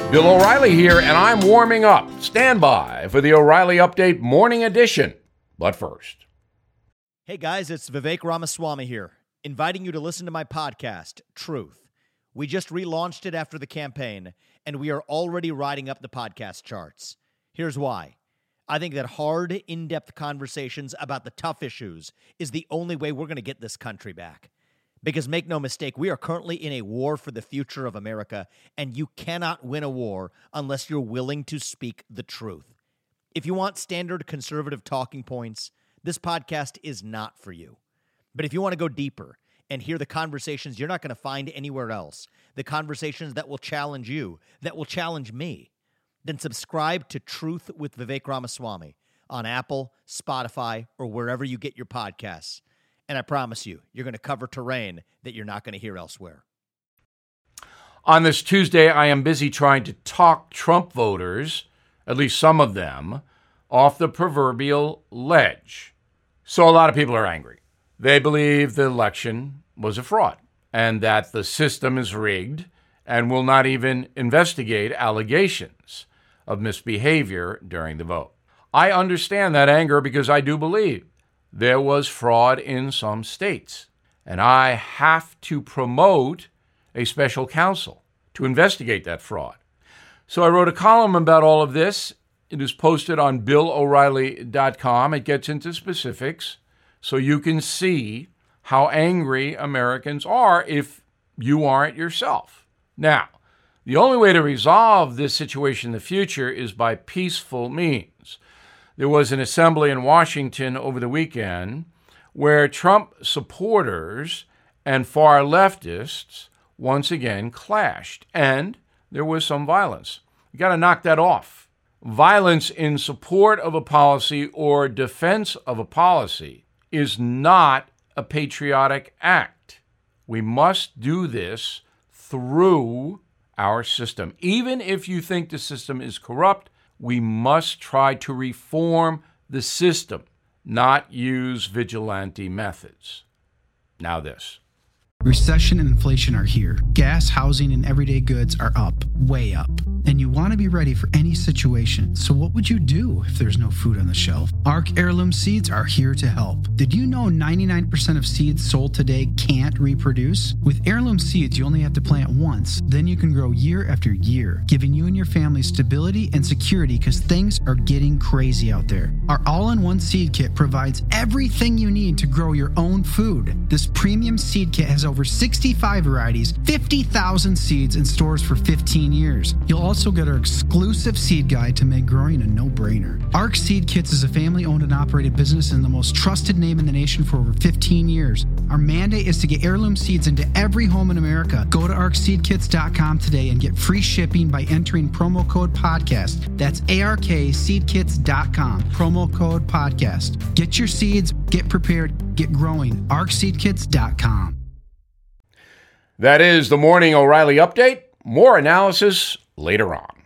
Bill O'Reilly here, and I'm warming up. Stand by for the O'Reilly Update Morning Edition. But first. Hey guys, it's Vivek Ramaswamy here, inviting you to listen to my podcast, Truth. We just relaunched it after the campaign, and we are already riding up the podcast charts. Here's why. I think that hard, in-depth conversations about the tough issues is the only way we're going to get this country back. Because make no mistake, we are currently in a war for the future of America, and you cannot win a war unless you're willing to speak the truth. If you want standard conservative talking points, this podcast is not for you. But if you want to go deeper and hear the conversations you're not going to find anywhere else, the conversations that will challenge you, that will challenge me, then subscribe to Truth with Vivek Ramaswamy on Apple, Spotify, or wherever you get your podcasts. And I promise you, you're going to cover terrain that you're not going to hear elsewhere. On this Tuesday, I am busy trying to talk Trump voters, at least some of them, off the proverbial ledge. So a lot of people are angry. They believe the election was a fraud and that the system is rigged and will not even investigate allegations of misbehavior during the vote. I understand that anger because I do believe there was fraud in some states, and I have to promote a special counsel to investigate that fraud. So I wrote a column about all of this. It is posted on BillO'Reilly.com. It gets into specifics so you can see how angry Americans are if you aren't yourself. Now, the only way to resolve this situation in the future is by peaceful means. There was an assembly in Washington over the weekend where Trump supporters and far leftists once again clashed, and there was some violence. You got to knock that off. Violence in support of a policy or defense of a policy is not a patriotic act. We must do this through our system. Even if you think the system is corrupt, we must try to reform the system, not use vigilante methods. Now this. Recession and inflation are here. Gas, housing, and everyday goods are up, way up. And you want to be ready for any situation. So what would you do if there's no food on the shelf? ARC Heirloom Seeds are here to help. Did you know 99% of seeds sold today can't reproduce? With Heirloom Seeds, you only have to plant once. Then you can grow year after year, giving you and your family stability and security because things are getting crazy out there. Our all-in-one seed kit provides everything you need to grow your own food. This premium seed kit has over 65 varieties, 50,000 seeds in stores for 15 years. You'll also get our exclusive seed guide to make growing a no-brainer. ARC Seed Kits is a family-owned and operated business and the most trusted name in the nation for over 15 years. Our mandate is to get heirloom seeds into every home in America. Go to arcseedkits.com today and get free shipping by entering promo code podcast. That's ARKseedkits.com, promo code podcast. Get your seeds, get prepared, get growing. arcseedkits.com. That is the Morning O'Reilly Update. More analysis later on.